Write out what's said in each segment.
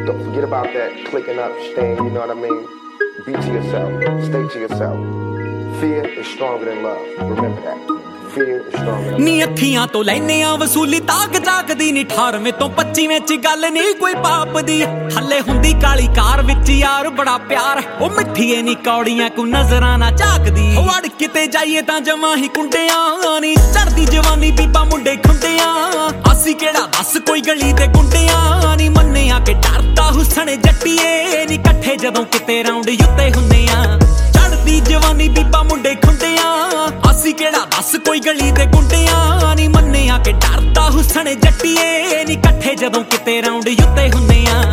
Don't forget about that clicking up thing, you know what I mean? Be to yourself. Stay to yourself. Fear is stronger than love. Remember that. Fear is stronger than love. ਨੀ ਅੱਖੀਆਂ ਤੋਂ ਲੈਨੇ ਆ ਵਸੂਲੀ ਤਾਕ ਜਾਗਦੀ ਨੀ 18ਵੇਂ ਤੋਂ 25ਵੇਂ ਚ ਗੱਲ ਨਹੀਂ ਕੋਈ ਪਾਪ ਦੀ ਹੱਲੇ ਹੁੰਦੀ ਕਾਲੀ ਕਾਰ ਵਿੱਚ ਯਾਰ ਬੜਾ ਪਿਆਰ ਉਹ ਮਿੱਠੀਏ ਨੀ ਕੌੜੀਆਂ ਕੋ ਨਜ਼ਰਾਂ ਨਾ ਝਾਕਦੀ ਵੜ ਕਿਤੇ ਜਾਈਏ ਤਾਂ ਜਮਾਂ ਹੀ ਕੁੰਡਿਆਂ ਨੀ ਚੜਦੀ ਜਵਾਨੀ ਬੀਬਾ ਮੁੰਡੇ ਖੁੰਡਿਆਂ ਅਸੀਂ ਕਿਹੜਾ ਦੱਸ ਕੋਈ ਗਲੀ ਦੇ ਗੁੰਡਿਆਂ ਨੀ ਮੰਨਿਆ ਕਿ ਡਰਦਾ ਹੁਸਨ ਜੱਟੀਏ ਨੀ ਇਕੱਠੇ ਜਦੋਂ ਕਿਤੇ ਰਾਉਂਡ ਉੱਤੇ ਹੁੰਨੇ ਆ ਚੜਦੀ ਜਵਾਨੀ ਬੀਬਾ ਮੁੰਡੇ ਖੁੰਡਿਆਂ ਅਸੀਂ ਕਿਹੜਾ ਦੱਸ ਕੋਈ ਗਲੀ ਦੇ ਗੁੰਡਿਆਂ ਨੀ ਮੰਨਿਆ ਕਿ ਡਰਦਾ ਹੁਸਨ ਜੱਟੀਏ ਨੀ ਇਕੱਠੇ ਜਦੋਂ ਕਿਤੇ ਰਾਉਂਡ ਉੱਤੇ ਹੁੰਨੇ ਆ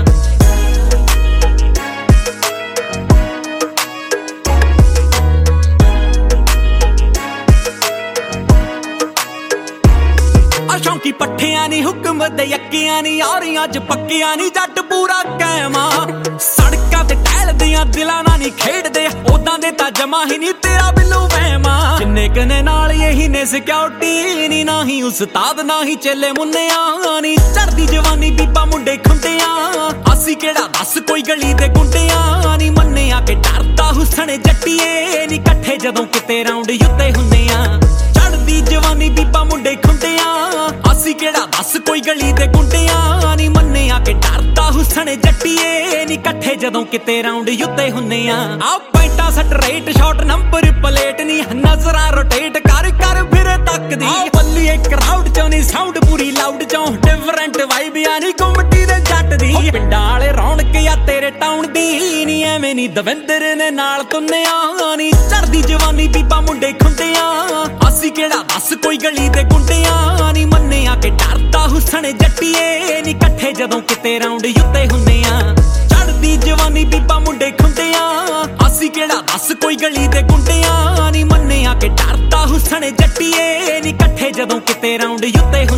ਸ਼ੌਂਕੀ ਪੱਠਿਆਂ ਨੀ ਹੁਕਮ ਦੇ ਯੱਕਿਆਂ ਨੀ ਯਾਰੀਆਂ ਚ ਪੱਕਿਆਂ ਨੀ ਜੱਟ ਪੂਰਾ ਕਾਇਮਾ ਸੜਕਾਂ ਤੇ ਟਹਿਲਦੀਆਂ ਦਿਲਾਂ ਨਾਲ ਨੀ ਖੇਡਦੇ ਉਦਾਂ ਦੇ ਤਾਂ ਜਮਾ ਹੀ ਨੀ ਤੇਰਾ ਬਿੱਲੂ ਵਹਿਮਾ ਜਿੰਨੇ ਕਨੇ ਨਾਲ ਇਹੀ ਨੇ ਸਿਕਿਉਰਟੀ ਨੀ ਨਾ ਹੀ ਉਸਤਾਦ ਨਾ ਹੀ ਚੇਲੇ ਮੁੰਨਿਆਂ ਨੀ ਚੜਦੀ ਜਵਾਨੀ ਬੀਬਾ ਮੁੰਡੇ ਖੁੰਡਿਆਂ ਅਸੀਂ ਕਿਹੜਾ ਦੱਸ ਕੋਈ ਗਲੀ ਦੇ ਗੁੰਡਿਆਂ ਨੀ ਮੰਨਿਆ ਕਿ ਡਰਦਾ ਹੁਸਨ ਜੱਟੀਏ ਨੀ ਇਕੱਠੇ ਜਦੋਂ ਕਿਤੇ ਰਾਉਂਡ ਉੱਤੇ ਹੁੰਨੇ ਆ ਚੜਦੀ ਜਵਾਨੀ ਬੀਬਾ ਮੁੰਡੇ ਖੁੰਡਿਆਂ ਅਸੀਂ ਕਿਹੜਾ ਦੱਸ ਕੋਈ ਗਲੀ ਦੇ ਗੁੰਡਿਆਂ ਨੀ ਮੰਨਿਆ ਕਿ ਡਰਦਾ ਹੁਸਨ ਜੱਟੀਏ ਨੀ ਇਕੱਠੇ ਜਦੋਂ ਕਿਤੇ ਰਾਉਂਡ ਉੱਤੇ ਹੁੰਨੇ ਆ ਪੈਂਟਾਂ ਸਟਰੇਟ ਸ਼ਾਟ ਨੰਬਰ ਪਲੇਟ ਨੀ ਨਜ਼ਰਾਂ ਰੋਟੇਟ ਕਰ ਕਰ ਫਿਰੇ ਤੱਕਦੀ ਬੱਲੀਏ ਕਰਾਊਡ ਚੋਂ ਨੀ ਸਾਊਂਡ ਪੂਰੀ ਲਾਊਡ ਚੋਂ ਡਿਫਰੈਂਟ ਵਾਈਬ ਆ ਨੀ ਗੁੰਮਟੀ ਦੇ ਜੱਟ ਦੀ ਪਿੰਡਾਂ ਵਾਲੇ ਰੌਣਕ ਆ ਤੇਰੇ ਟਾਊਨ ਦੀ ਨੀ ਐਵੇਂ ਨੀ ਦਵਿੰਦਰ ਨੇ ਨਾਲ ਤੁੰਨਿਆ ਨੀ ਚੜਦੀ ਜਵਾਨੀ ਬੀਬਾ ਮੁੰਡੇ ਖੁੰਡਿਆਂ ਅਸੀਂ ਕਿਹੜਾ ਦੱਸ ਕੋਈ ਗਲੀ ਦੇ ਗੁੰਡਿਆਂ ਨੀ ਮੰਨਿਆ ਕਿ ਡਰਦਾ ਹੁਸਨ ਜੱਟੀਏ ਨੀ ਇਕੱਠੇ ਜਦੋਂ ਕਿਤੇ ਰਾਉਂਡ ਉੱਤੇ ਹੁੰਨੇ ਆ ਚੜਦੀ ਜਵਾਨੀ ਬੀਬਾ ਮੁੰਡੇ ਖੁੰਡਿਆਂ ਅਸੀਂ ਕਿਹੜਾ ਦੱਸ ਕੋਈ ਗਲੀ ਦੇ ਗੁੰਡਿਆਂ ਨੀ ਮੰਨਿਆ ਕਿ ਡਰਦਾ ਹੁਸਨ ਜੱਟੀਏ ਨੀ ਇਕੱਠੇ ਜਦੋਂ ਕਿਤੇ ਰਾਉਂਡ ਉੱਤੇ